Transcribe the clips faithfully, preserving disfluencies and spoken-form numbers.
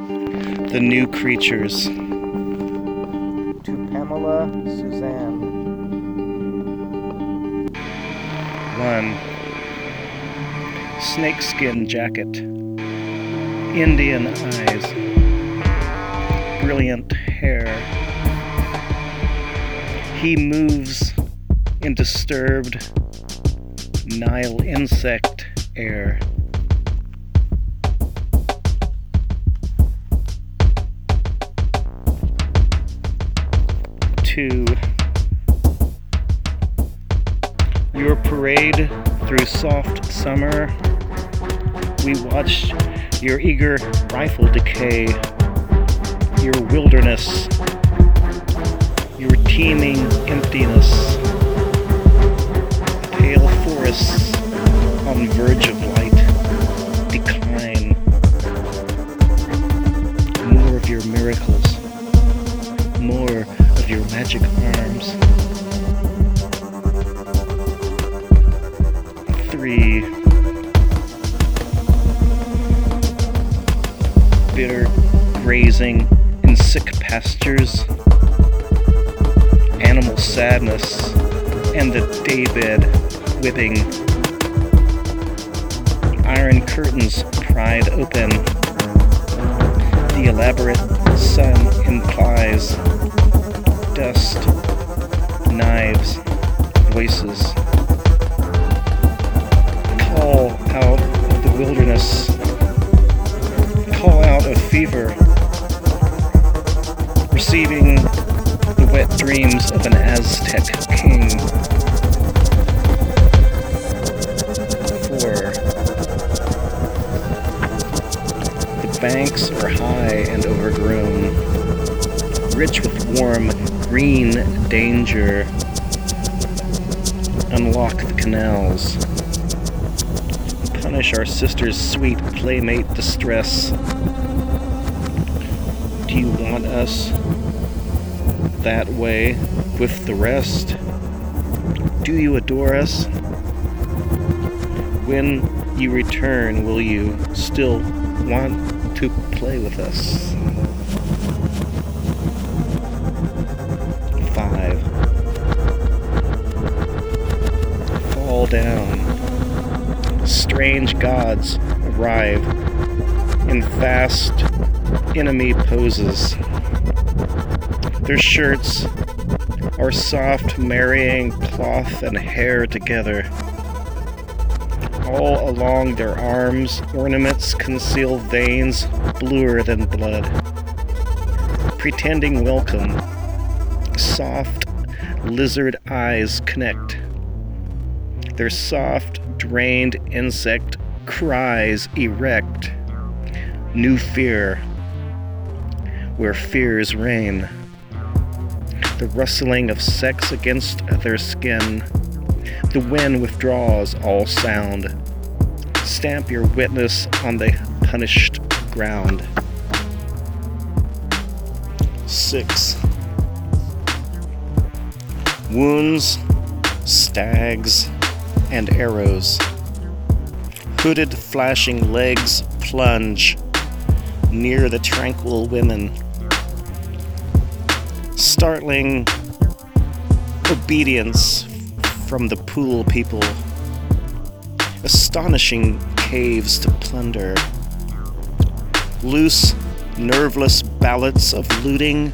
The New Creatures. To Pamela Suzanne. One. Snakeskin jacket. Indian eyes. Brilliant hair. He moves in disturbed Nile insect air. Two. Your parade through soft summer. We watched your eager rifle decay, your wilderness, your teeming emptiness, pale forests on verge of light, decline. More of your miracles, more of your magic arms. Three. Bitter grazing in sick pastures, animal sadness, and the daybed whipping. Iron curtains pried open. The elaborate sun implies dust, knives, voices. Call out of the wilderness. Call out of fever, receiving the wet dreams of an Aztec king. Four. The banks are high and overgrown, rich with warm green danger. Unlock the canals. Punish our sister's sweet playmate distress. Do you want us that way with the rest? Do you adore us? When you return, will you still want to play with us? Five. Fall down. Strange gods arrive in fast enemy poses. Their shirts are soft, marrying cloth and hair together. All along their arms, ornaments conceal veins bluer than blood. Pretending welcome, soft lizard eyes connect. Their soft, drained insect cries erect. New fear, where fears reign. The rustling of sex against their skin. The wind withdraws all sound. Stamp your witness on the punished ground. Six. Wounds, stags, and arrows. Hooded flashing legs plunge near the tranquil women. Startling obedience from the pool people. Astonishing caves to plunder. Loose, nerveless ballots of looting.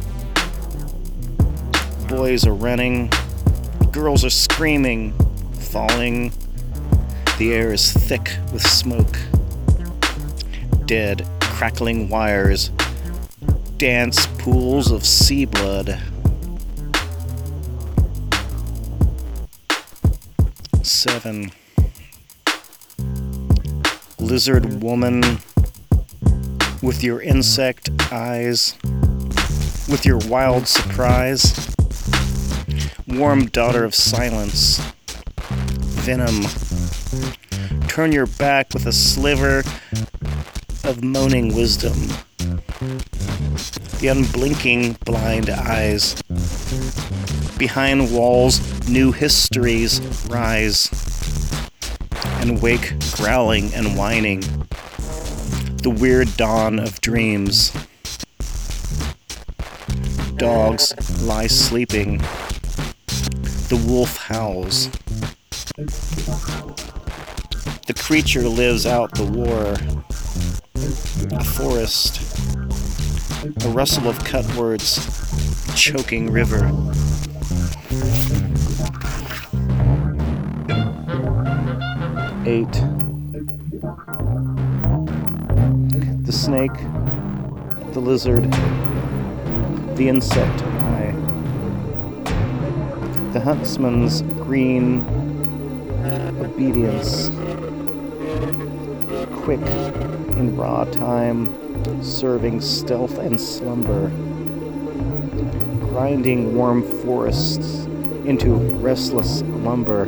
Boys are running. Girls are screaming, falling. The air is thick with smoke. Dead, crackling wires. Dance pools of sea blood. Seven. Lizard woman, with your insect eyes, with your wild surprise. Warm daughter of silence. Venom. Turn your back with a sliver of moaning wisdom. The unblinking blind eyes. Behind walls, new histories rise and wake growling and whining. the weird dawn of dreams. Dogs lie sleeping. The wolf howls. The creature lives out the war. A forest. A rustle of cut words. Choking river. Eight. The snake. The lizard. The insect eye. The huntsman's green obedience. Quick in raw time, serving stealth and slumber. Grinding warm forests into restless lumber.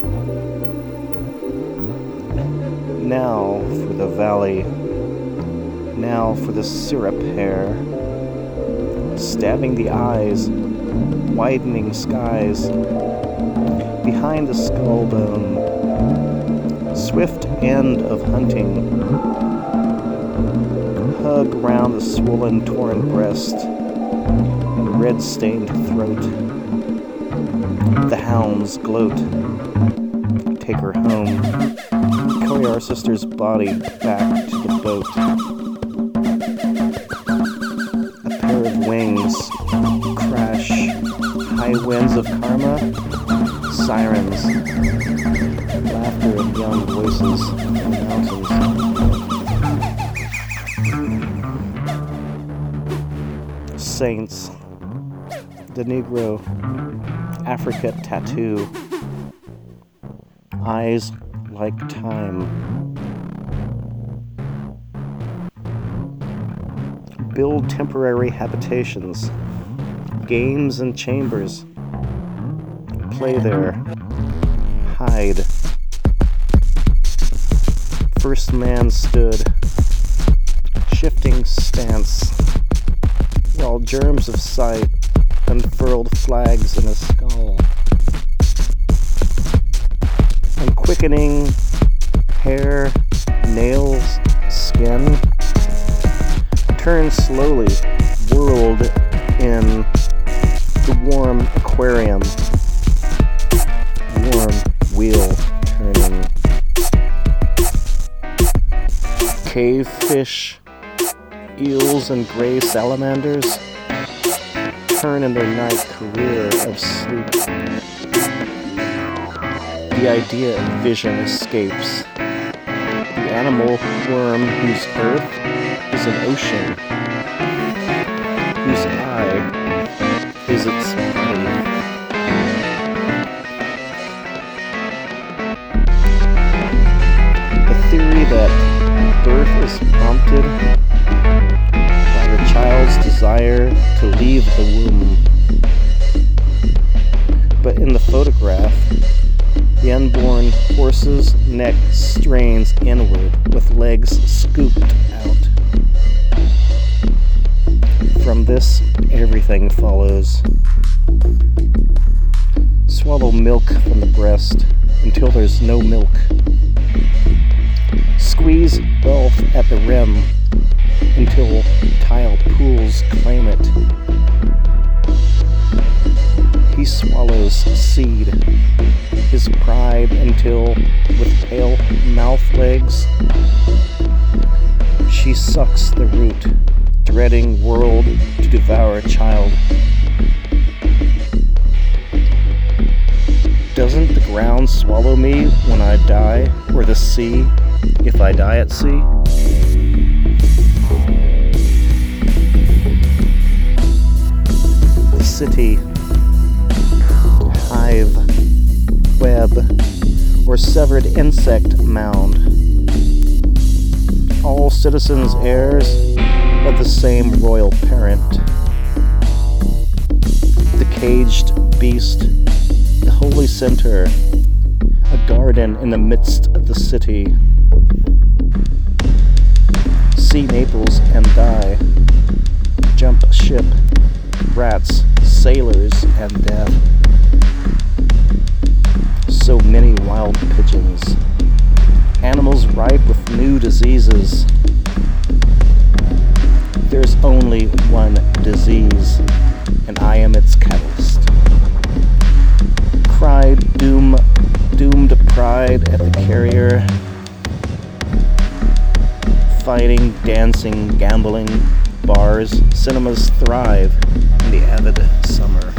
Now for the valley. Now for the syrup hair. Stabbing the eyes, widening skies, behind the skull bone, swift end of hunting, hug round the swollen torn breast, and red-stained throat. The hounds gloat, take her home, carry our sister's body back to the boat. Wings, crash, high winds of karma, sirens, laughter of young voices in the mountains. Saints, the Negro, Africa tattoo, eyes like time. Build temporary habitations, games and chambers. Play there, hide. First man stood, shifting stance, while germs of sight unfurled flags in a skull. And quickening hair, nails, skin, turn slowly, whirled in the warm aquarium. Warm wheel turning. Cave fish, eels and gray salamanders turn in their night career of sleep. The idea of vision escapes. The animal worm whose earth is an ocean, whose eye is its body. The theory that birth is prompted by the child's desire to leave the womb. But in the photograph, the unborn horse's neck strains inward with legs scooped out. From this, everything follows. Swallow milk from the breast until there's no milk. Squeeze wealth at the rim until tile pools claim it. He swallows seed, his pride until, with pale mouth legs, she sucks the root, dreading world to devour child. Doesn't the ground swallow me when I die, or the sea, if I die at sea? The city, hive, web, or severed insect mound. All citizens heirs of the same royal parent. The caged beast, the holy center, a garden in the midst of the city. See Naples and die. Jump ship, rats, sailors, and death. So many wild pigeons. Animals ripe with new diseases. only one disease, and I am its catalyst. Cried doom, doomed pride at the carrier. Fighting, dancing, gambling, bars, cinemas thrive in the avid summer.